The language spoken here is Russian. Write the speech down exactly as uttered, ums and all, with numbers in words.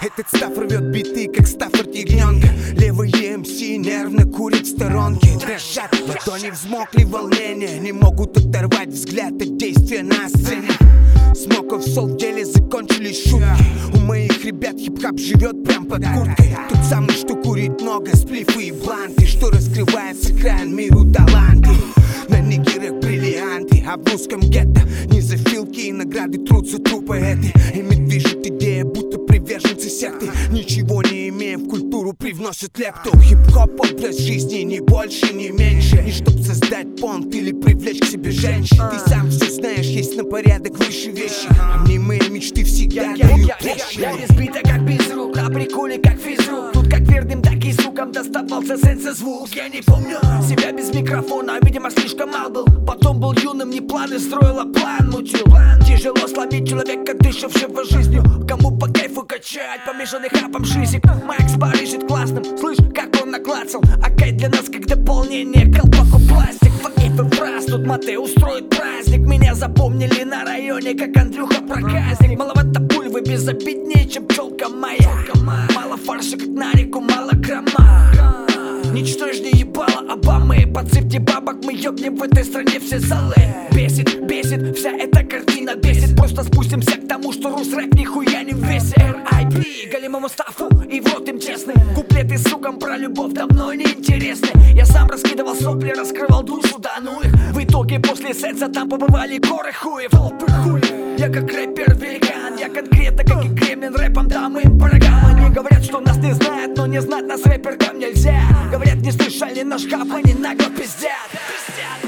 Этот став рвет биты, как Стаффорд ягненка. Левые МС нервно курят в сторонке. Дрожат, ладони взмокли волнения, не могут оторвать взгляд от действия на сцене. Смоков сол в деле закончились шутки. У моих ребят хип-хап живет прям под курткой. Тот самый, что курит много, сплифы и бланты, что раскрывает с экран миру таланты. На нигерах бриллианты, а в русском гетто не за филки и награды труд за труд поэты. Ими движет идея, будто приверженцы секты, ничего не имея в культуру, привносят лепту. Хип-хоп образ жизни, ни больше, ни меньше. И чтоб создать понт или привлечь к себе женщин, ты сам все знаешь, есть на порядок выше вещи. А мне мои мечты всегда дают площадь. Я без бита, как без рук, на приколе, как физрук. Тут как верным, так и звуком доставался сенса звук. Я не помню себя без микрофона, видимо слишком мал был. Потом был юным, не планы строила, план мутил. Тяжело словить человека, дышавшего жизнью. Кому по кайфу качать, помешанный хапом шизик. Макс барыжит классным, слышь, как он наклацал. А кайт для нас как дополнение, колпаку пластик. Факифы фраз, тут Матэ устроит праздник. Меня запомнили на районе, как Андрюха проказник. Маловато пульвы, безобиднее, чем пчелка моя. Мало фарша, как на реку, мало грамма. Ничтожнее ебало Обамы. Подсыпьте бабок, мы ёбнем в этой стране все залы. Бесит, бесит, вся эта картина бесит. Просто спустимся к тому, что рус-рэп нихуя не весит. эр ай пи, голимому стафу, и вот им честны. Куплеты с суком про любовь давно не интересны. Я сам раскидывал сопли, раскрывал душу, да ну их. В итоге после сетса там побывали горы хуев. Я как рэпер великан, я конкретно как и Кремлин, рэпом дам им порогам. Они говорят, что нас не знают, но не знать нас рэперкам нельзя. Говорят, не слышали наш хап, они нагло пиздят.